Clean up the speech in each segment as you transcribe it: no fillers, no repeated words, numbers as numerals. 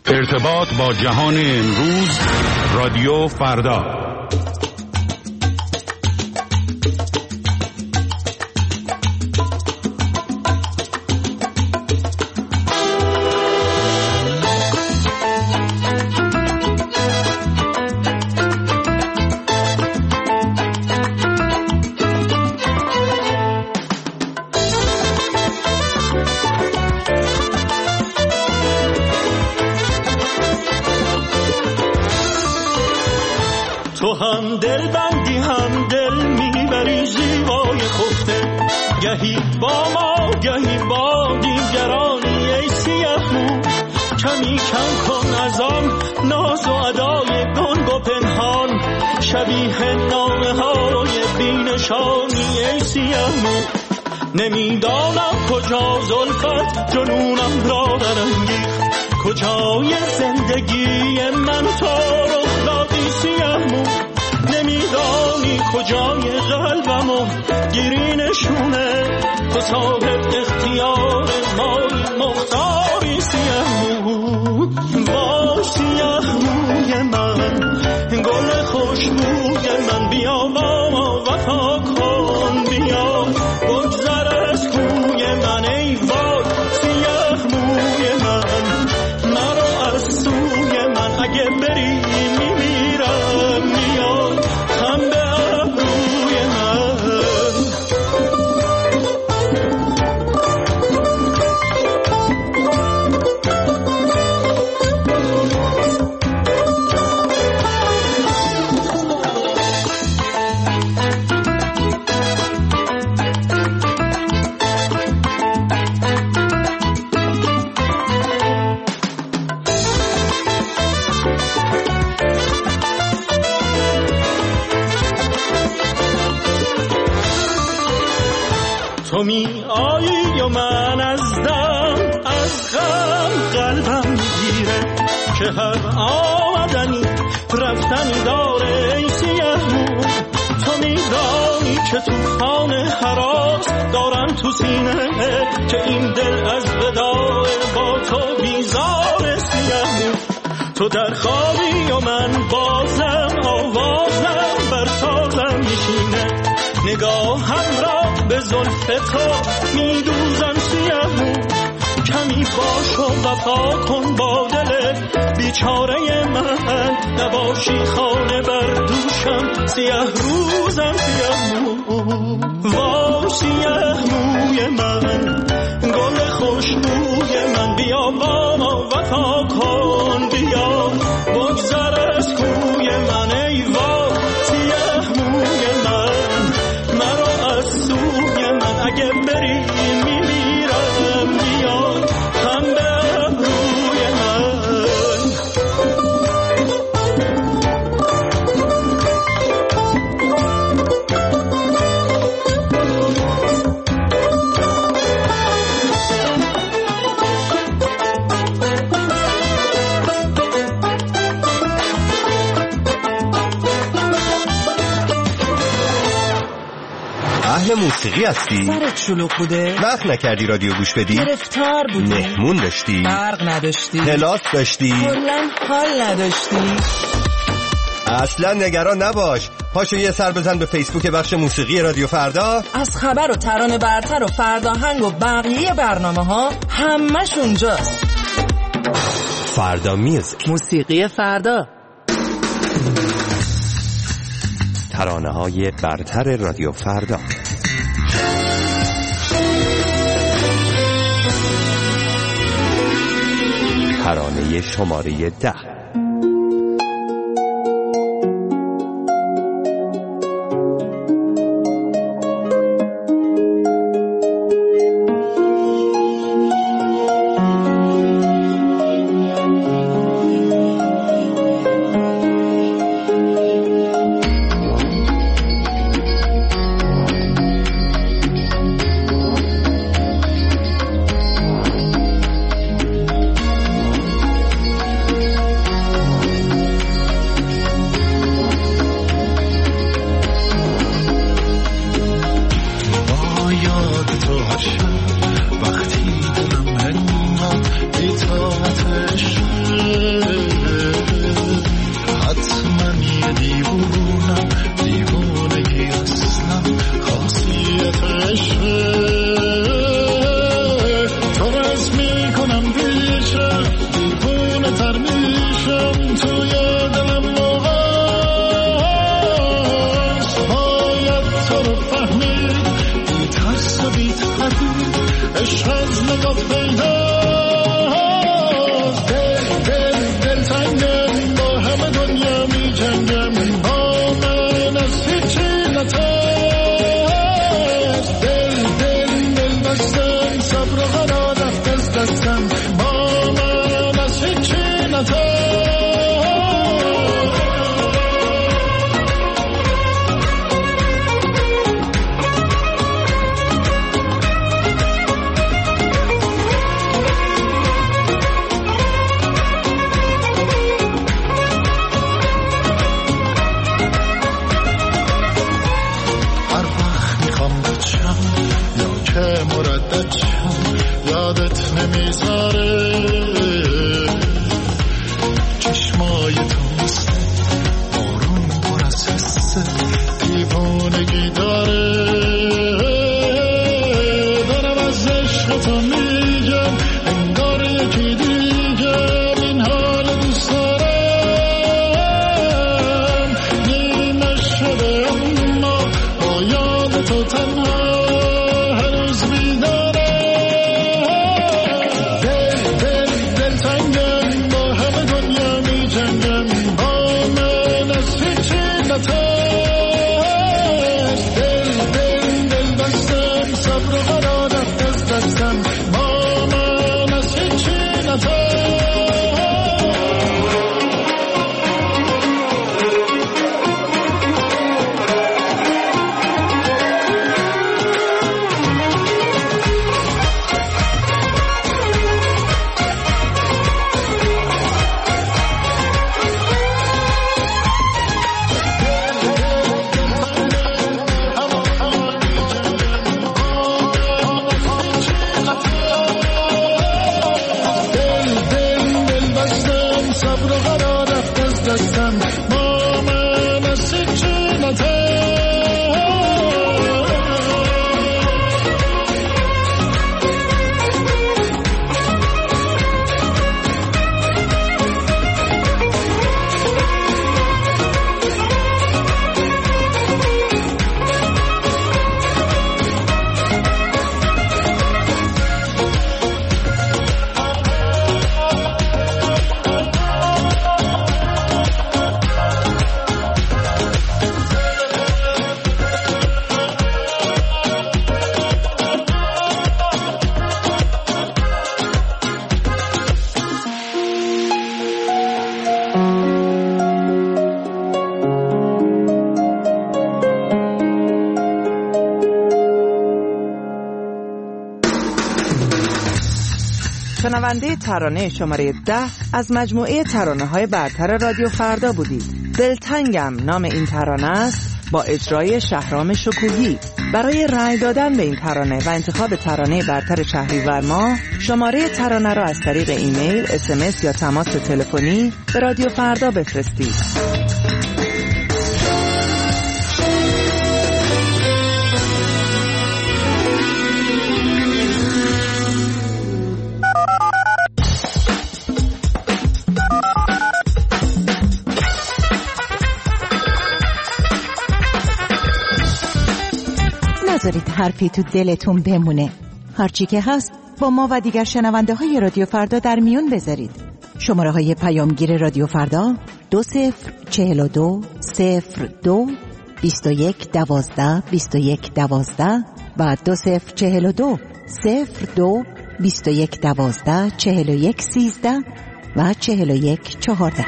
ارتباط با جهان امروز، رادیو فردا. تو هم دل بندی هم دل میبری زیبای خفته، گهی با ما گهی با دیگرانی. ای سیاه مو کمی کم کن از آن ناز و ادای گنگ و پنهان، شبیه نامه های بینشانی. ای سیاه مو نمیدانم کجا زلفت جنونم را درانگیخت، کجای زندگی من تو رخ دادی سیاه مو. نمیدانی کجای قلبمو گیری نشونه، تو صاحب اختیار مای مختاری سیاه مو. با سیاه موی من گل خوشبوی من، بیا با ما وفا کن، بیا بگذر از کوی من. ای وای سیاه موی من، مرا از سوی من، اگه بری میمیرم، بیا هم به ابروی من. تو می آیی و من از دم از غم قلبم میگیره، که هر آمدنی رفتنی داره. ای سیاه مو تو میدانی که توفان هراس دارم تو سینه، که این دل از وداع با تو بیزار. سیاه مو تو در خوابی و من بازم آوازم بر سازم میشینه، نگاهم را به زلف تو میدوزم سیاه مو. کمی باش و وفا کن با دل بیچاره من، نباشی خانه بر دوشم سیاه روزم سیاه مو. وا سیاه موی من گل خوشبوی من، بیا با ما وفا کن، بیا بگذر از کوی من. ای وا سیاه موی من، مرا از سوی من، اگه بری میمیرم، بیا هم به ابروی من. اهل موسیقی هستی؟ سرت شلوغ بوده؟ وقت نکردی رادیو گوش بدی؟ گرفتار بودی؟ مهمون داشتی؟ برق نداشتی؟ کلاس داشتی؟ کلاً حال نداشتی؟ اصلا نگران نباش، پاشو یه سر بزن به فیسبوک بخش موسیقی رادیو فردا. از خبر و ترانه برتر و فرداهنگ و بقیه برنامه ها همش اونجاست. فردا میوزیک، موسیقی فردا، ترانه های برتر رادیو فردا. ترانه شماره 10. شنونده ترانه شماره 10 از مجموعه ترانه‌های برتر رادیو فردا بودید. دلتنگم نام این ترانه است با اجرای شهرام شکوهی. برای رأی دادن به این ترانه و انتخاب ترانه برتر شهریور ماه شماره ترانه را از طریق ایمیل، SMS یا تماس تلفنی به رادیو فردا بفرستید. نذارید حرفی تو دلتون بمونه. هرچی که هست با ما و دیگر شنونده های رادیو فردا در میون بذارید. شماره های پیامگیر رادیو فردا 2042 02 21 12 21 12 و 2042 02 21 12 41 13 و 41 14.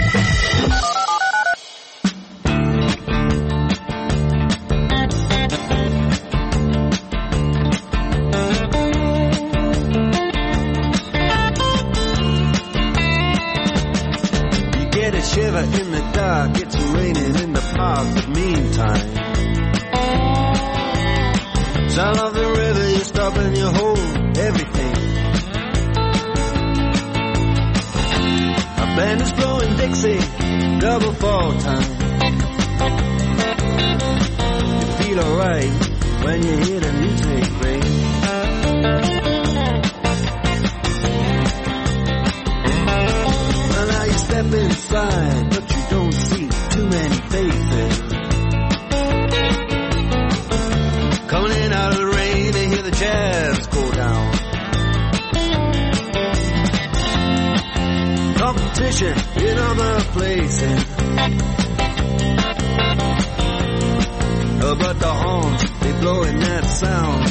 Shiver in the dark, it's raining in the park, but meantime sound of the river, you stop and you hold everything. A band is blowing Dixie, double fall time. You feel alright when you hear the music ring. Step inside, but you don't see too many faces. Coming in out of the rain, they hear the jazz go down. Competition in other places, but the horns, they blowing that sound.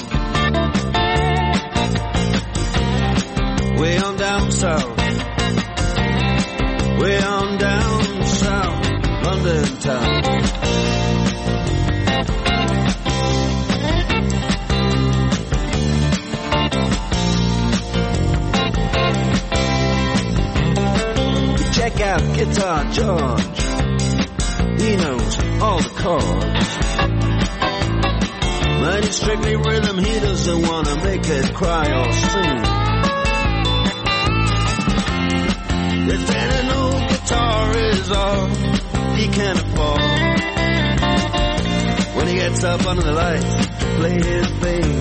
Way on down south, way on down south, London town. You check out Guitar George, he knows all the chords. But it's strictly rhythm, he doesn't want to make it cry or sing. If any no guitar is all he can afford, when he gets up under the lights to play his thing.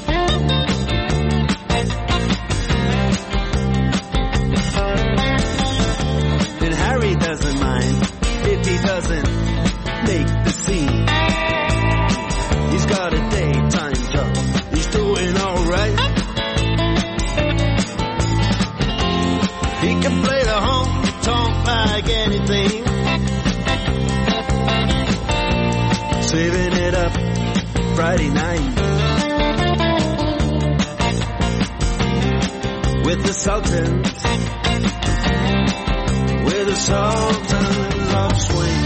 And Harry doesn't mind if he doesn't make the scene. He's got a daytime job, he's doing alright. He can play the honky-tonk like anything, saving it up Friday night with the Sultans, with the Sultans of Swing.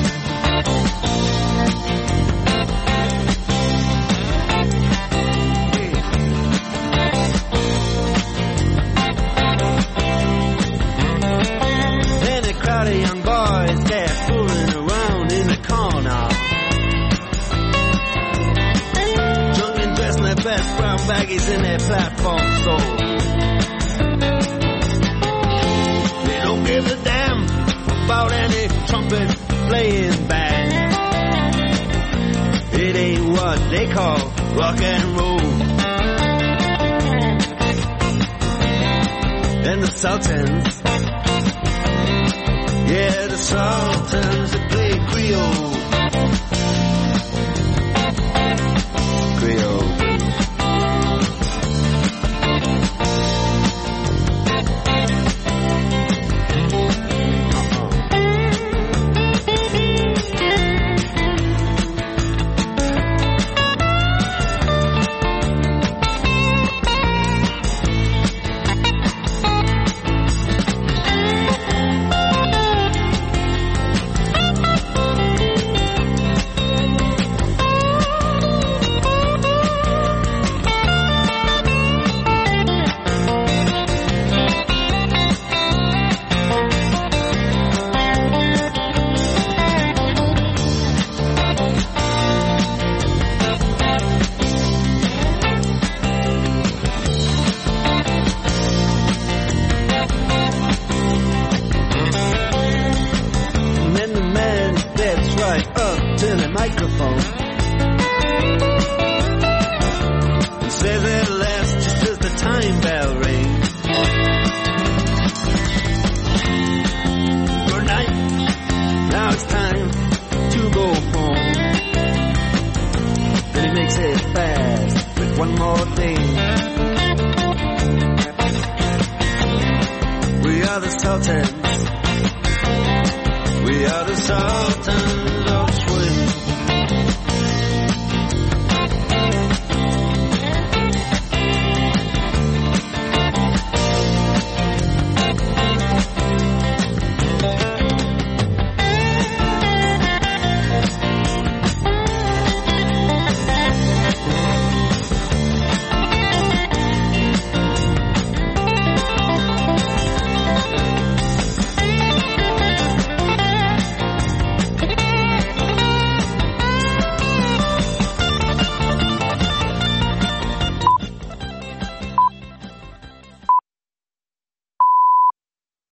Crowd of young boys, they're fooling around in the corner, drunk and dressed in their best brown baggies in their platform soles. They don't give a damn about any trumpet playing band. It ain't what they call rock and roll. And the Sultans, yeah, the Sultans that play Creole. Creole. are the Sultans. We are the Sultans